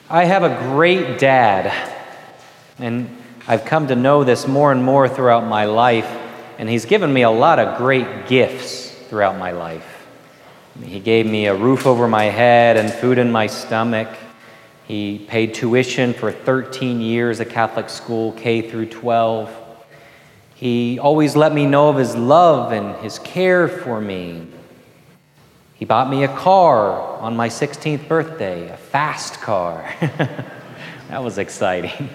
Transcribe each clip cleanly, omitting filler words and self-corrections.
I have a great dad, and I've come to know this more and more throughout my life, and he's given me a lot of great gifts throughout my life. He gave me a roof over my head and food in my stomach. He paid tuition for 13 years at Catholic school, K through 12. He always let me know of his love and his care for me. He bought me a car on my 16th birthday, a fast car. That was exciting.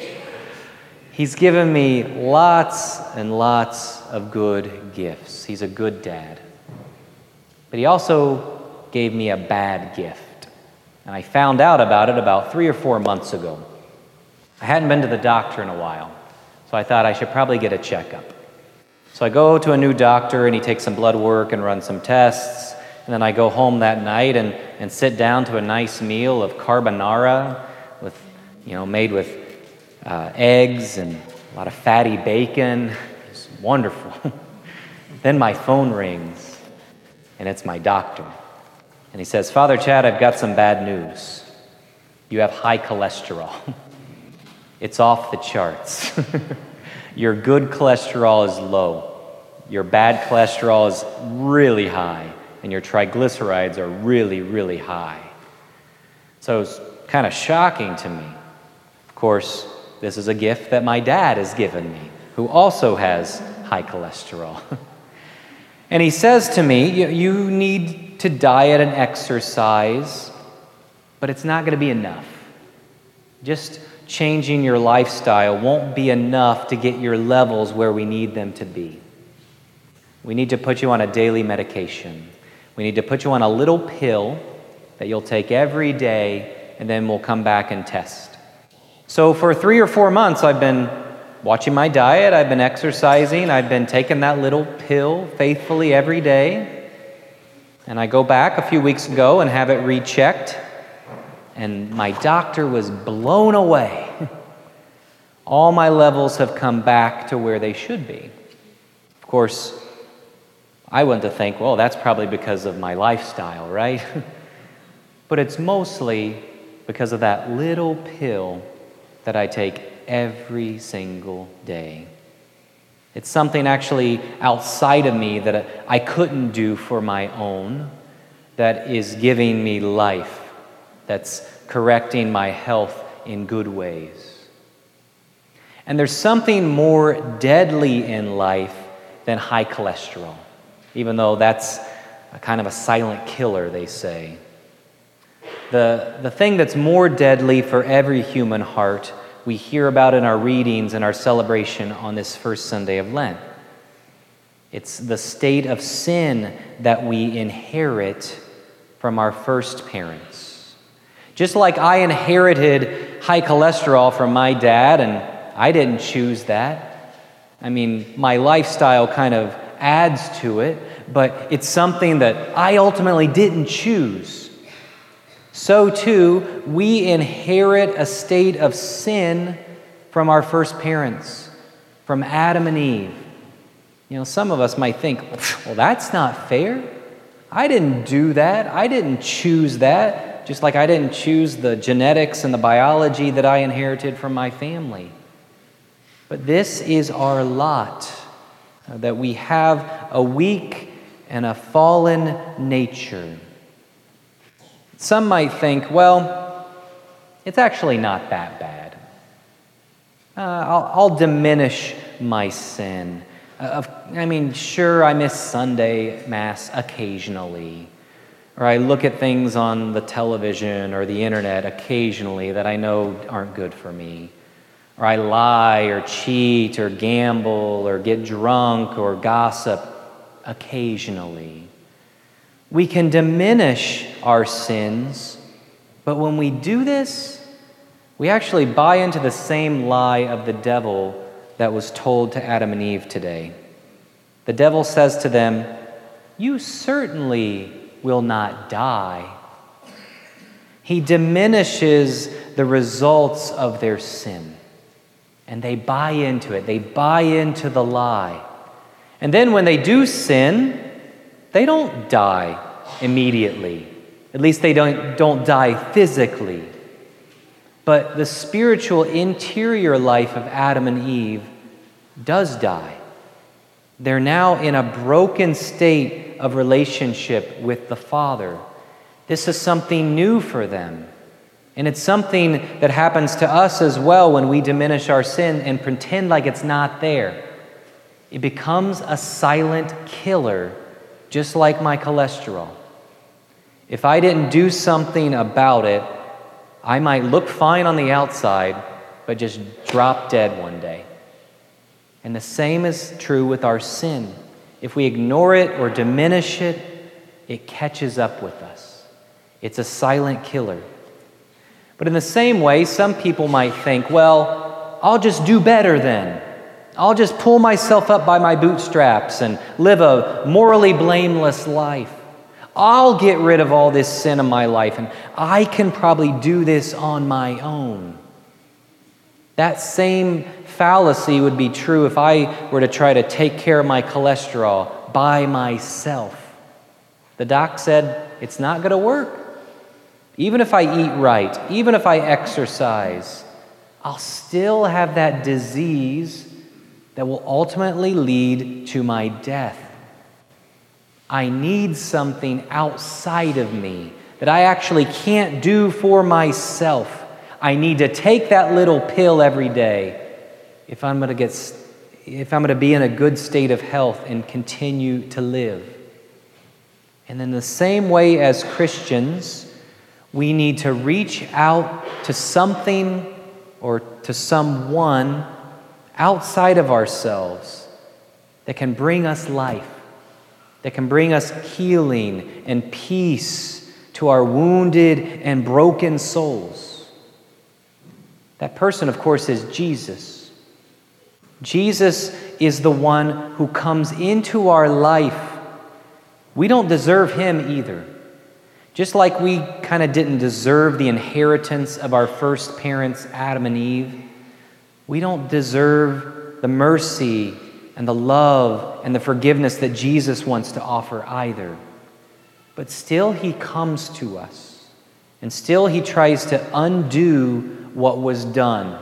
He's given me lots and lots of good gifts. He's a good dad. But he also gave me a bad gift. And I found out about it about 3 or 4 months ago. I hadn't been to the doctor in a while, so I thought I should probably get a checkup. So I go to a new doctor, and he takes some blood work and runs some tests. And then I go home that night and sit down to a nice meal of carbonara made with eggs and a lot of fatty bacon. It's wonderful. Then my phone rings, and it's my doctor. And he says, "Father Chad, I've got some bad news. You have high cholesterol. It's off the charts. Your good cholesterol is low. Your bad cholesterol is really high. And your triglycerides are really, really high." So it's kind of shocking to me. Of course, this is a gift that my dad has given me, who also has high cholesterol. And he says to me, "You need to diet and exercise, but it's not going to be enough. Just changing your lifestyle won't be enough to get your levels where we need them to be. We need to put you on a daily medication. We need to put you on a little pill that you'll take every day, and then we'll come back and test." So for 3 or 4 months, I've been watching my diet, I've been exercising, I've been taking that little pill faithfully every day. And I go back a few weeks ago and have it rechecked, and my doctor was blown away. All my levels have come back to where they should be. Of course, I went to think, well, that's probably because of my lifestyle, right? But it's mostly because of that little pill that I take every single day. It's something actually outside of me that I couldn't do for my own, that is giving me life, that's correcting my health in good ways. And there's something more deadly in life than high cholesterol, even though that's a kind of a silent killer, they say. The thing that's more deadly for every human heart, we hear about in our readings and our celebration on this first Sunday of Lent. It's the state of sin that we inherit from our first parents. Just like I inherited high cholesterol from my dad, and I didn't choose that. I mean, my lifestyle kind of adds to it, but it's something that I ultimately didn't choose. So too, we inherit a state of sin from our first parents, from Adam and Eve. Some of us might think, well, that's not fair. I didn't do that. I didn't choose that, just like I didn't choose the genetics and the biology that I inherited from my family. But this is our lot, that we have a weak and a fallen nature. Some might think, well, it's actually not that bad. I'll diminish my sin. Sure, I miss Sunday Mass occasionally, or I look at things on the television or the internet occasionally that I know aren't good for me, or I lie or cheat or gamble or get drunk or gossip occasionally. We can diminish our sins, but when we do this, we actually buy into the same lie of the devil that was told to Adam and Eve today. The devil says to them, "You certainly will not die." He diminishes the results of their sin, and they buy into it. They buy into the lie. And then when they do sin, they don't die immediately. At least they don't die physically. But the spiritual interior life of Adam and Eve does die. They're now in a broken state of relationship with the Father. This is something new for them. And it's something that happens to us as well when we diminish our sin and pretend like it's not there. It becomes a silent killer, just like my cholesterol. If I didn't do something about it, I might look fine on the outside, but just drop dead one day. And the same is true with our sin. If we ignore it or diminish it, it catches up with us. It's a silent killer. But in the same way, some people might think, well, I'll just do better then. I'll just pull myself up by my bootstraps and live a morally blameless life. I'll get rid of all this sin in my life, and I can probably do this on my own. That same fallacy would be true if I were to try to take care of my cholesterol by myself. The doc said, it's not going to work. Even if I eat right, even if I exercise, I'll still have that disease that will ultimately lead to my death. I need something outside of me that I actually can't do for myself. I need to take that little pill every day if I'm going to be in a good state of health and continue to live. And in the same way as Christians, we need to reach out to something or to someone outside of ourselves that can bring us life, that can bring us healing and peace to our wounded and broken souls. That person, of course, is Jesus. Jesus is the one who comes into our life. We don't deserve him either. Just like we kind of didn't deserve the inheritance of our first parents, Adam and Eve, we don't deserve the mercy and the love and the forgiveness that Jesus wants to offer either. But still he comes to us, and still he tries to undo what was done.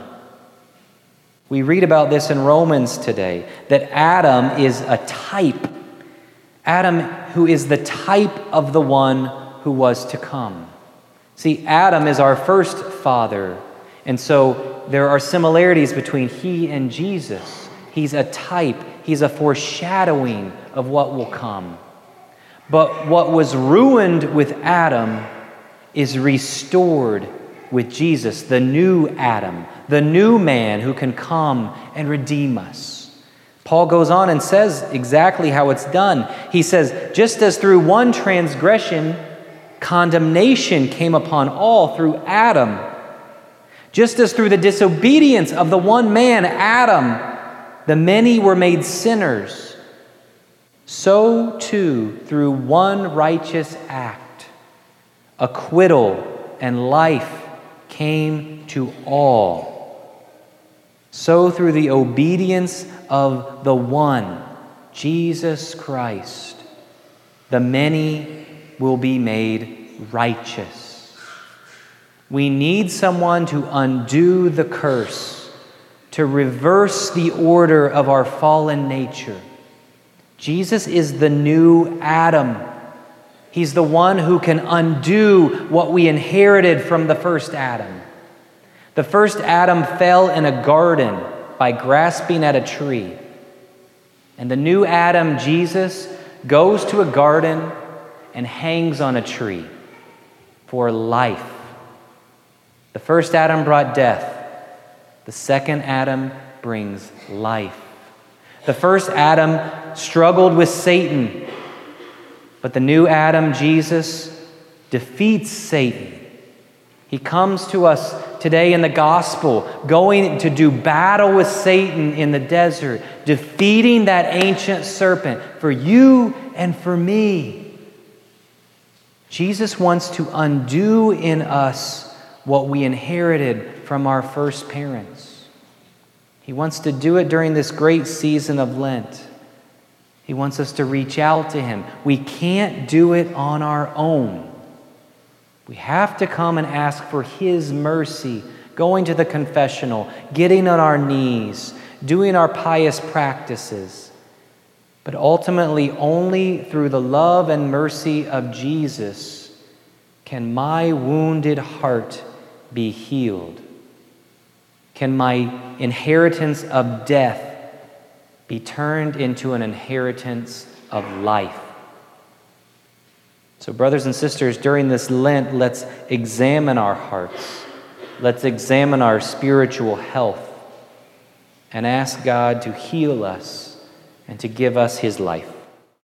We read about this in Romans today, that Adam is a type. Adam, who is the type of the one who was to come. See, Adam is our first father, and so there are similarities between he and Jesus. He's a type. He's a foreshadowing of what will come. But what was ruined with Adam is restored with Jesus, the new Adam, the new man who can come and redeem us. Paul goes on and says exactly how it's done. He says, just as through one transgression, condemnation came upon all through Adam, just as through the disobedience of the one man, Adam, the many were made sinners, so too through one righteous act, acquittal and life came to all. So through the obedience of the one, Jesus Christ, the many will be made righteous. We need someone to undo the curse, to reverse the order of our fallen nature. Jesus is the new Adam. He's the one who can undo what we inherited from the first Adam. The first Adam fell in a garden by grasping at a tree. And the new Adam, Jesus, goes to a garden and hangs on a tree for life. The first Adam brought death. The second Adam brings life. The first Adam struggled with Satan, but the new Adam, Jesus, defeats Satan. He comes to us today in the gospel, going to do battle with Satan in the desert, defeating that ancient serpent for you and for me. Jesus wants to undo in us what we inherited from our first parents. He wants to do it during this great season of Lent. He wants us to reach out to him. We can't do it on our own. We have to come and ask for his mercy going to the confessional, getting on our knees, doing our pious practices. But ultimately, only through the love and mercy of Jesus can my wounded heart be healed. Can my inheritance of death be turned into an inheritance of life? So, brothers and sisters, during this Lent, let's examine our hearts. Let's examine our spiritual health and ask God to heal us and to give us His life.